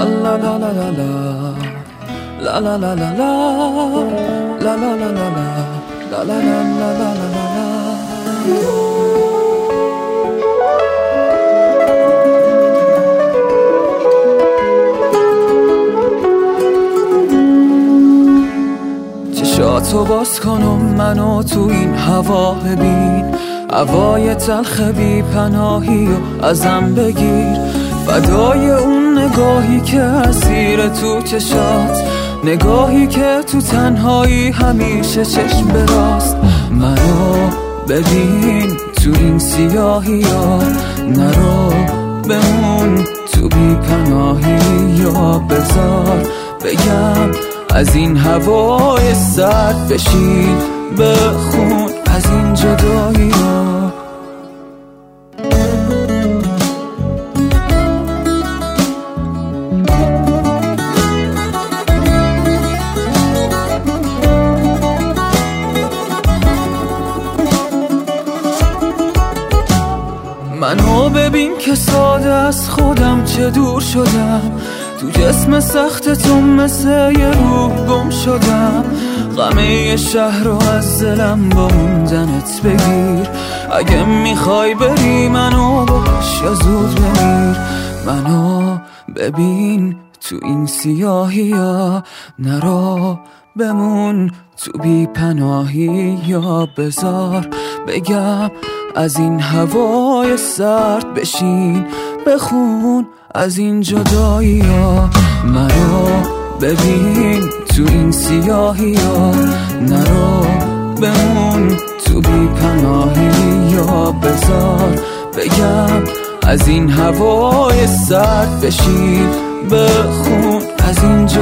la la la la la la la la la la la la la la la la la la. چشاتو باز کنم منو تو این هوا ببین، هوای تلخ بی پناهی و ازم بگیر، فدای اون نگاهی که اسیر تو چشات، نگاهی که تو تنهایی همیشه چشم براست. منو ببین تو این سیاهی ها، نرو بمون تو بی پناهی یا بذار بگم از این هوای سرد بشین بخون از این جدایی ها. منو ببین که ساده از خودم چه دور شدم، تو جسم سخت تو مثل یه روح گم شدم. غمه شهر رو از دلم با موندنت بگیر، اگه میخوای بری منو باش یا زود بمیر. منو ببین تو این سیاهی ها، نرو بمون تو بی پناهی یا بذار بگم از این هوای سرد بشین بخون از این جدایی ها. منو ببین تو این سیاهی ها، نرو بمون تو بی پناهی یا بذار بگم از این هوای سرد بشین بخون از این